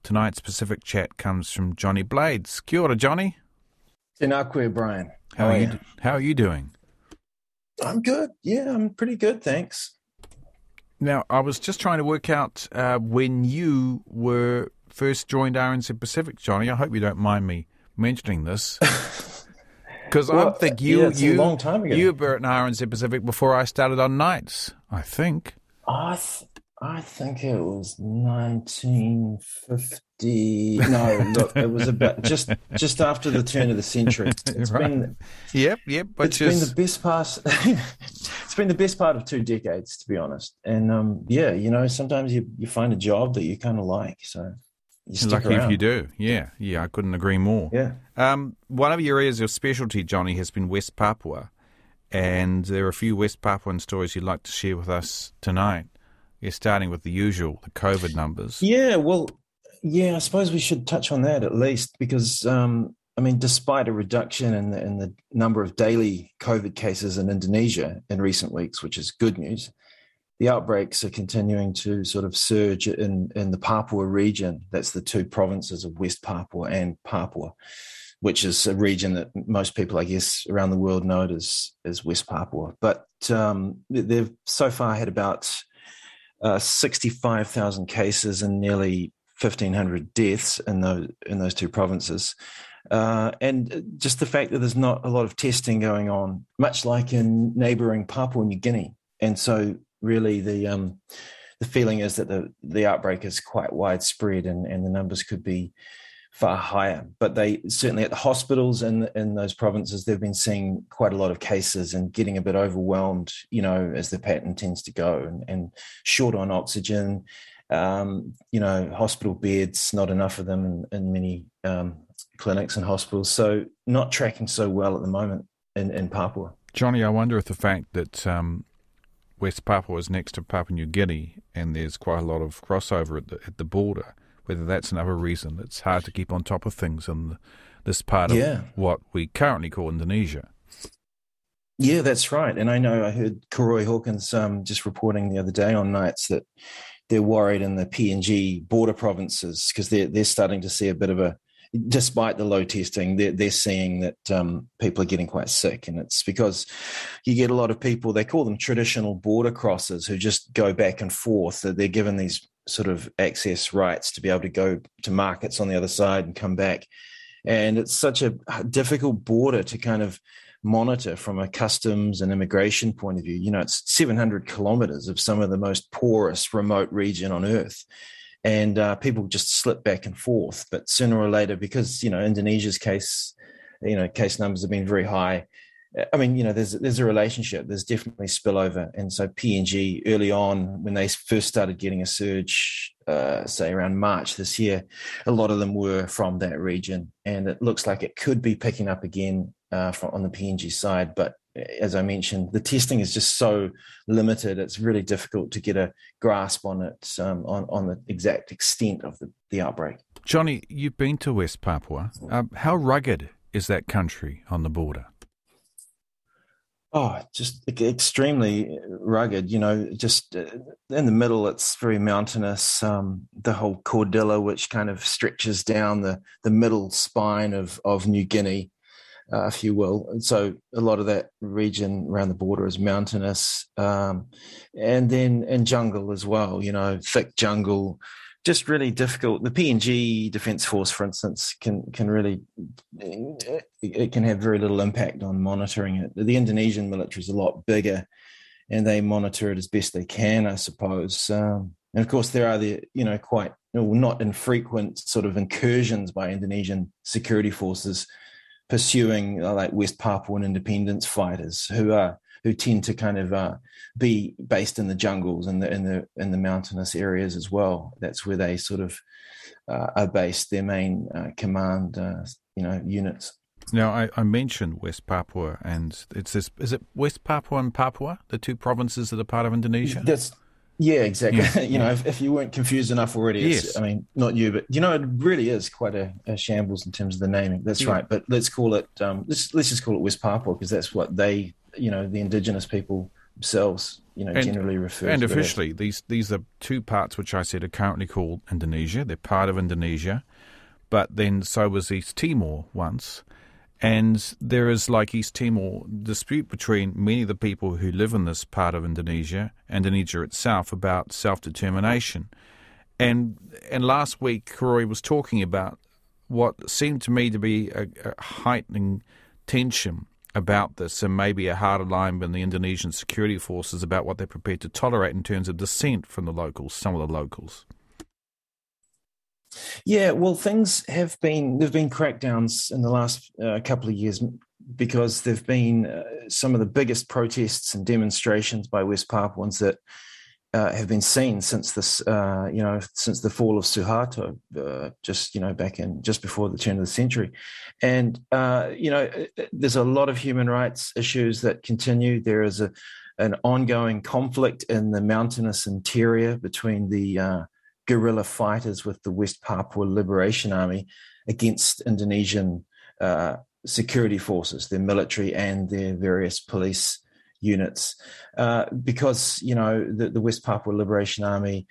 tonight's Pacific Chat comes from Johnny Blades. Kia ora, Johnny. Tēnā koe, Brian. How are you doing? I'm good. Yeah, I'm pretty good, thanks. Now, I was just trying to work out when you were first joined RNZ Pacific, Johnny. I hope you don't mind me mentioning this. Because I think it's a long time ago. You were at RNZ Pacific before I started on nights, I think. I think it was 1950. No, look, it was about just after the turn of the century. It's right. been Yep. But it's been the best part. It's been the best part of 2 decades, to be honest. And sometimes you find a job that you kind of like, so you stick lucky around. if you do. Yeah, I couldn't agree more. Yeah. One of your areas of specialty, Johnny, has been West Papua, and there are a few West Papuan stories you'd like to share with us tonight. You're starting with the usual, the COVID numbers. Yeah, well, I suppose we should touch on that at least because, despite a reduction in the number of daily COVID cases in Indonesia in recent weeks, which is good news, the outbreaks are continuing to sort of surge in the Papua region. That's the 2 provinces of West Papua and Papua, which is a region that most people, I guess, around the world know it as West Papua. But they've so far had about 65,000 cases and nearly 1,500 deaths in those 2 provinces. And just the fact that there's not a lot of testing going on, much like in neighbouring Papua New Guinea. And so really the feeling is that the outbreak is quite widespread and the numbers could be far higher. But they certainly at the hospitals in those provinces, they've been seeing quite a lot of cases and getting a bit overwhelmed, as the pattern tends to go, and short on oxygen, hospital beds, not enough of them in many clinics and hospitals. So not tracking so well at the moment in Papua. Johnny, I wonder if the fact that West Papua is next to Papua New Guinea and there's quite a lot of crossover at the border, whether that's another reason it's hard to keep on top of things in this part of what we currently call Indonesia. Yeah, that's right. And I heard Koroi Hawkins just reporting the other day on nights that they're worried in the PNG border provinces because they're starting to see a bit of despite the low testing, they're seeing that people are getting quite sick. And it's because you get a lot of people, they call them traditional border crossers, who just go back and forth. They're given these sort of access rights to be able to go to markets on the other side and come back. And it's such a difficult border to kind of monitor from a customs and immigration point of view. It's 700 kilometers of some of the most porous remote region on earth. And people just slip back and forth. But sooner or later, because, Indonesia's case numbers have been very high. There's a relationship. There's definitely spillover. And so PNG early on, when they first started getting a surge, say around March this year, a lot of them were from that region. And it looks like it could be picking up again on the PNG side. But as I mentioned, the testing is just so limited. It's really difficult to get a grasp on it, on the exact extent of the outbreak. Johnny, you've been to West Papua. How rugged is that country on the border? Oh, just extremely rugged, just in the middle, it's very mountainous. The whole Cordilla, which kind of stretches down the middle spine of New Guinea, if you will. And so a lot of that region around the border is mountainous. And then in jungle as well, thick jungle, just really difficult. The PNG Defence Force, for instance, can really, it can have very little impact on monitoring it. The Indonesian military is a lot bigger and they monitor it as best they can, I suppose. And of course, there are quite not infrequent sort of incursions by Indonesian security forces pursuing like West Papuan independence fighters who tend to kind of be based in the jungles and in the mountainous areas as well. That's where they sort of are based, their main command units. Now, I mentioned West Papua, and is it West Papua and Papua, the 2 provinces that are part of Indonesia? Yeah, exactly. Yeah. If you weren't confused enough already, yes. Not you, but it really is quite a shambles in terms of the naming. That's right. But let's call it let's just call it West Papua because that's what they, the indigenous people themselves, generally referred to. And officially, these are two parts which I said are currently called Indonesia. They're part of Indonesia, but then so was East Timor once. And there is, like East Timor, dispute between many of the people who live in this part of Indonesia itself, about self-determination. And last week, Koroi was talking about what seemed to me to be a heightening tension about this, and maybe a harder line with the Indonesian security forces about what they're prepared to tolerate in terms of dissent from the locals, some of the locals. Yeah, well, there've been crackdowns in the last couple of years because there've been some of the biggest protests and demonstrations by West Papuans that have been seen since since the fall of Suharto, just before the turn of the century. And, there's a lot of human rights issues that continue. There is an ongoing conflict in the mountainous interior between the guerrilla fighters with the West Papua Liberation Army against Indonesian security forces, their military and their various police units, because the West Papua Liberation Army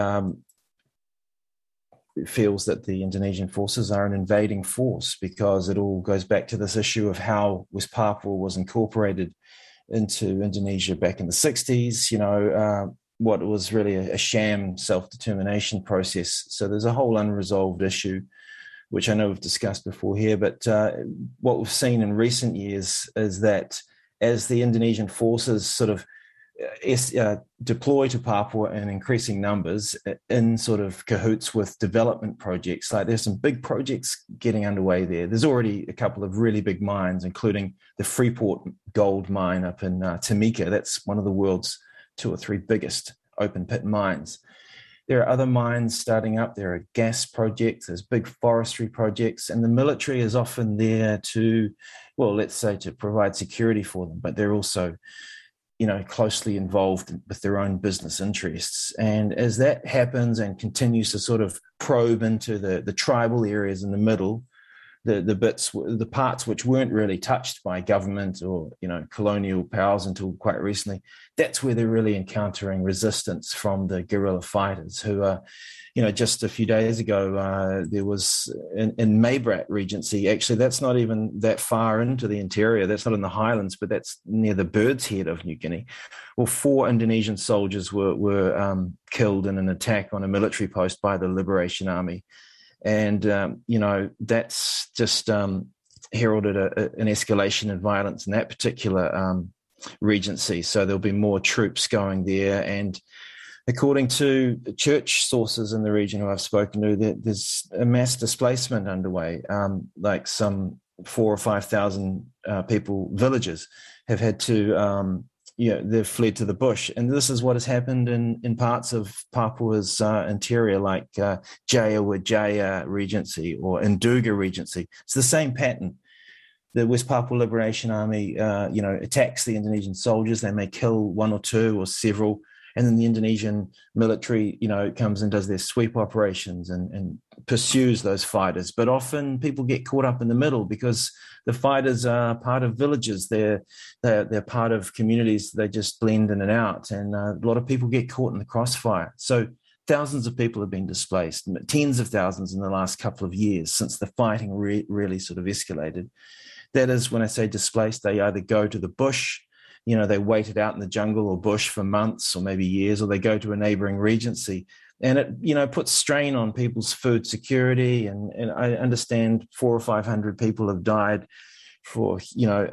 feels that the Indonesian forces are an invading force, because it all goes back to this issue of how West Papua was incorporated into Indonesia back in the 60s, what was really a sham self-determination process. So there's a whole unresolved issue, which I know we've discussed before here, but what we've seen in recent years is that as the Indonesian forces sort of deploy to Papua in increasing numbers in sort of cahoots with development projects, like there's some big projects getting underway there. There's already a couple of really big mines, including the Freeport gold mine up in Timika. That's one of the world's 2 or 3 biggest open pit mines. There are other mines starting up. There are gas projects, there's big forestry projects, and the military is often there to provide security for them, but they're also, closely involved with their own business interests. And as that happens and continues to sort of probe into the tribal areas in the middle, the parts which weren't really touched by government or colonial powers until quite recently, that's where they're really encountering resistance from the guerrilla fighters who are, just a few days ago, there was in Maybrat Regency, actually that's not even that far into the interior, that's not in the highlands, but that's near the Bird's Head of New Guinea. Well, 4 Indonesian soldiers were killed in an attack on a military post by the Liberation Army. And, that's just heralded an escalation in violence in that particular regency. So there'll be more troops going there. And according to church sources in the region who I've spoken to, there's a mass displacement underway, like some 4,000 or 5,000 villagers have had to they've fled to the bush. And this is what has happened in parts of Papua's interior, like Jaya Wijaya Regency or Nduga Regency. It's the same pattern. The West Papua Liberation Army, attacks the Indonesian soldiers. They may kill 1 or 2 or several. And then the Indonesian military, comes and does their sweep operations and pursues those fighters. But often people get caught up in the middle because the fighters are part of villages. They're part of communities. They just blend in and out. And a lot of people get caught in the crossfire. So thousands of people have been displaced, tens of thousands in the last couple of years since the fighting really sort of escalated. That is, when I say displaced, they either go to the bush, they wait it out in the jungle or bush for months or maybe years, or they go to a neighboring regency. And it, puts strain on people's food security. And I understand 400 or 500 people have died for,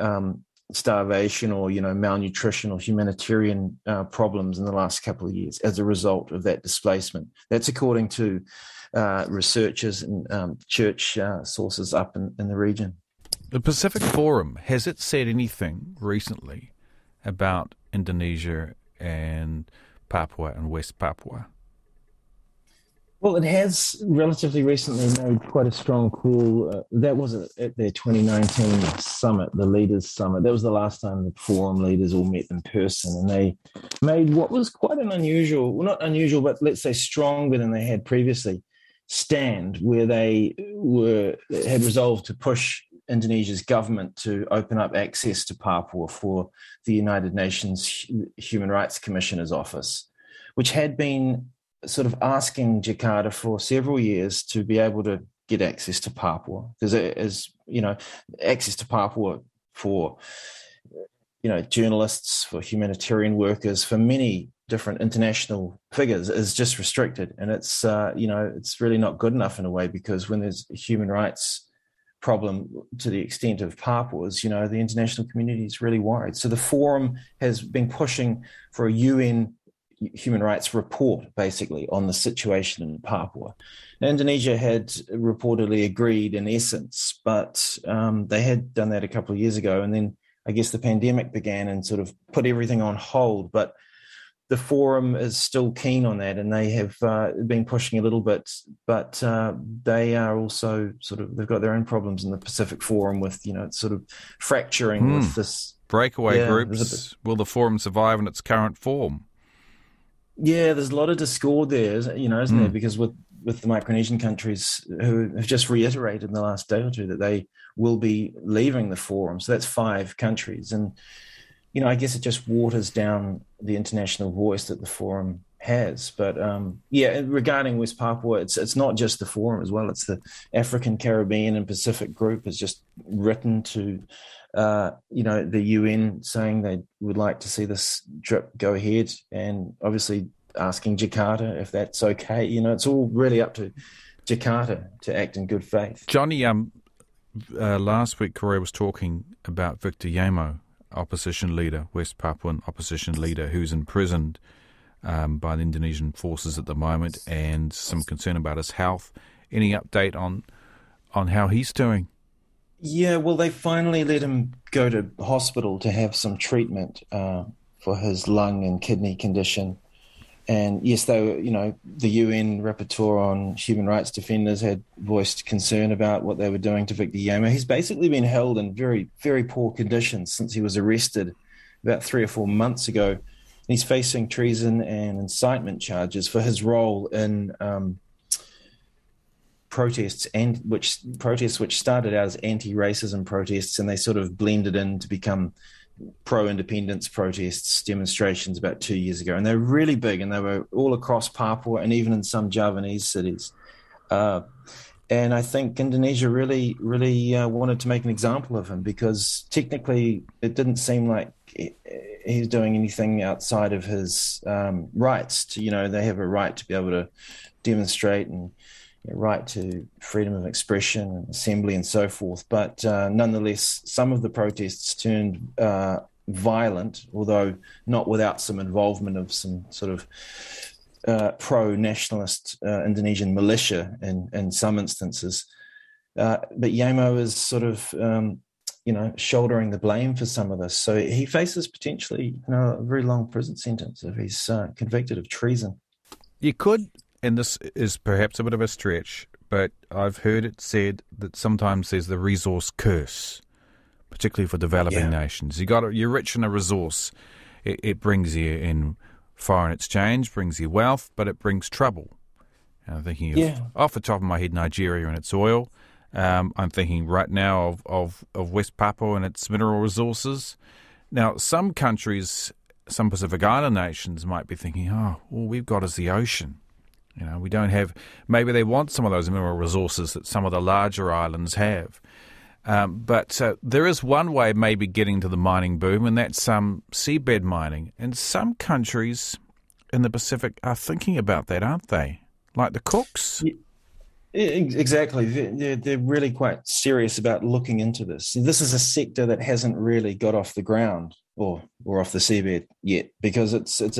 starvation or, malnutrition or humanitarian problems in the last couple of years as a result of that displacement. That's according to researchers and church sources up in the region. The Pacific Forum, has it said anything recently about Indonesia and Papua and West Papua? Well, it has relatively recently made quite a strong call. That was at their 2019 summit, the Leaders Summit. That was the last time the forum leaders all met in person, and they made what was quite an unusual, well, not unusual, but let's say stronger than they had previously, stand where they had resolved to push Indonesia's government to open up access to Papua for the United Nations Human Rights Commissioner's office, which had been sort of asking Jakarta for several years to be able to get access to Papua, because as you know, access to Papua for journalists, for humanitarian workers, for many different international figures is just restricted, and it's it's really not good enough in a way, because when there's a human rights problem to the extent of Papua's, the international community is really worried. So the forum has been pushing for a UN human rights report, basically, on the situation in Papua. Now, Indonesia had reportedly agreed in essence, but they had done that a couple of years ago, and then I guess the pandemic began and sort of put everything on hold. But the forum is still keen on that, and they have been pushing a little bit, but they are also they've got their own problems in the Pacific Forum with, sort of fracturing with this. Breakaway groups. Will the forum survive in its current form? Yeah, there's a lot of discord there, isn't there? Because with the Micronesian countries who have just reiterated in the last day or two that they will be leaving the forum. So that's 5 countries. And, I guess it just waters down the international voice that the forum has. But, regarding West Papua, it's not just the forum as well. It's the African, Caribbean and Pacific group has just written to the UN saying they would like to see this trip go ahead, and obviously asking Jakarta if that's okay. It's all really up to Jakarta to act in good faith. Johnny, last week Corey was talking about Victor Yamo, opposition leader, West Papuan opposition leader, who's imprisoned by the Indonesian forces at the moment, and some concern about his health. Any update on how he's doing? Yeah, well, they finally let him go to hospital to have some treatment for his lung and kidney condition. And yes, the UN Rapporteur on Human Rights Defenders had voiced concern about what they were doing to Victor Yamo. He's basically been held in very, very poor conditions since he was arrested about 3 or 4 months ago. And he's facing treason and incitement charges for his role in protests which started out as anti-racism protests, and they sort of blended in to become pro-independence protests, demonstrations about 2 years ago. And they're really big, and they were all across Papua and even in some Javanese cities. And I think Indonesia really, really wanted to make an example of him, because technically it didn't seem like he's doing anything outside of his rights. They have a right to be able to demonstrate and right to freedom of expression and assembly and so forth. But nonetheless, some of the protests turned violent, although not without some involvement of some sort of pro-nationalist Indonesian militia in some instances. But Yamo is sort of, shouldering the blame for some of this. So he faces potentially a very long prison sentence if he's convicted of treason. You could, and this is perhaps a bit of a stretch, but I've heard it said that sometimes there's the resource curse, particularly for developing nations. You're rich in a resource. It brings you in foreign exchange, brings you wealth, but it brings trouble. And I'm thinking of, off the top of my head, Nigeria and its oil. I'm thinking right now of West Papua and its mineral resources. Now, some countries, some Pacific Island nations might be thinking, all we've got is the ocean. We don't have, maybe they want some of those mineral resources that some of the larger islands have. But there is one way of maybe getting to the mining boom, and that's seabed mining. And some countries in the Pacific are thinking about that, aren't they? Like the Cooks? Yeah, exactly. They're really quite serious about looking into this. This is a sector that hasn't really got off the ground or off the seabed yet, because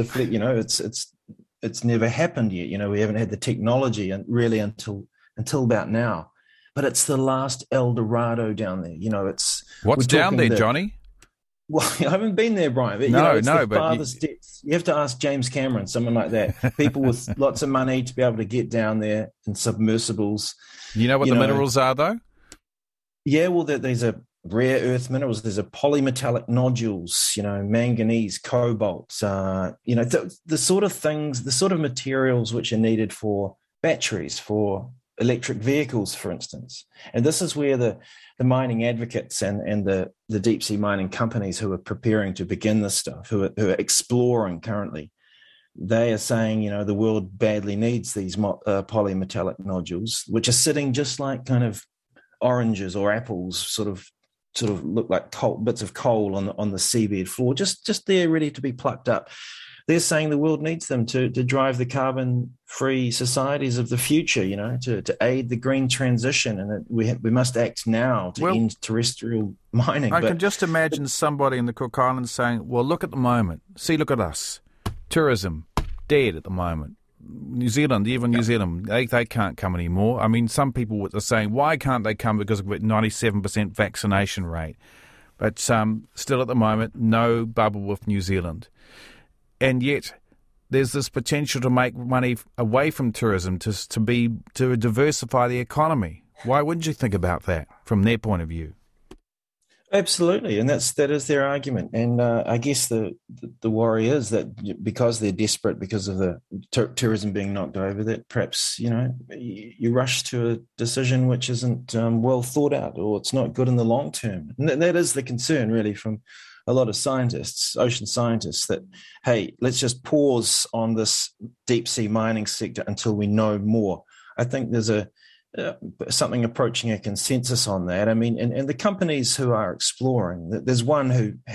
it's never happened yet. We haven't had the technology really until about now. But it's the last El Dorado down there. What's down there, Johnny? Well, I haven't been there, Brian. But, it's the farthest depths. You have to ask James Cameron, someone like that. People with lots of money to be able to get down there in submersibles. You know what the minerals are, though? Yeah, well, there's a rare earth minerals. There's a polymetallic nodules, manganese, cobalt, the sort of things, the sort of materials which are needed for batteries, for electric vehicles, for instance. And this is where the mining advocates and the deep sea mining companies who are preparing to begin this stuff, who are exploring currently, they are saying, the world badly needs these polymetallic nodules, which are sitting just like kind of oranges or apples, sort of look like bits of coal on the seabed floor, just there ready to be plucked up. They're saying the world needs them to drive the carbon-free societies of the future, to aid the green transition. And we must act now to end terrestrial mining. I can just imagine somebody in the Cook Islands saying, well, look at the moment. Look at us. Tourism, dead at the moment. New Zealand, they can't come anymore. I mean, some people are saying, why can't they come? Because of a 97% vaccination rate. But still at the moment, no bubble with New Zealand. And yet, there's this potential to make money away from tourism to diversify the economy. Why wouldn't you think about that from their point of view? Absolutely, and that is their argument. And I guess the worry is that because they're desperate, because of the tourism being knocked over, that perhaps you rush to a decision which isn't well thought out, or it's not good in the long term. And that is the concern, really, from a lot of scientists, ocean scientists, that, hey, let's just pause on this deep sea mining sector until we know more. I think there's something approaching a consensus on that. I mean, and the companies who are exploring, there's one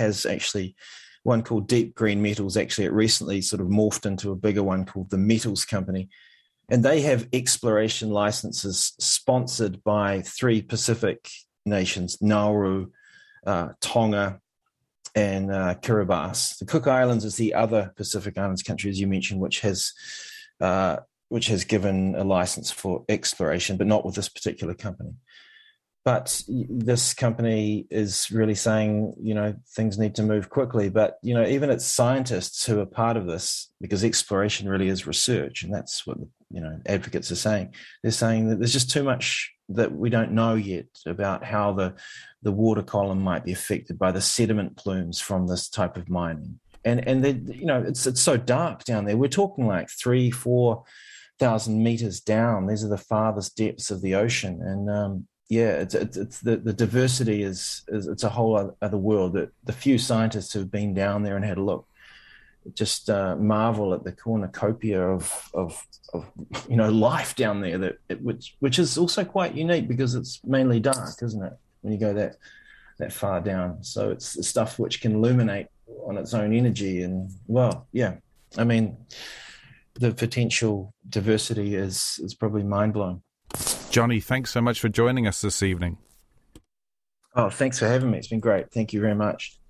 called Deep Green Metals. Actually, it recently sort of morphed into a bigger one called the Metals Company. And they have exploration licenses sponsored by 3 Pacific nations, Nauru, Tonga, and Kiribati. The Cook Islands is the other Pacific Islands country, as you mentioned, which has given a license for exploration, but not with this particular company. But this company is really saying, things need to move quickly. But, even its scientists who are part of this, because exploration really is research, and that's what, advocates are saying. They're saying that there's just too much that we don't know yet about how the water column might be affected by the sediment plumes from this type of mining. And it's so dark down there. We're talking like 3,000-4,000 meters down. These are the farthest depths of the ocean. And it's the diversity is it's a whole other world. That the few scientists who've been down there and had a look just marvel at the cornucopia of life down there, which is also quite unique because it's mainly dark, isn't it, when you go that far down? So it's the stuff which can illuminate on its own energy. And I mean, the potential diversity is probably mind-blowing. Johnny, thanks so much for joining us this evening. Oh, thanks for having me. It's been great. Thank you very much.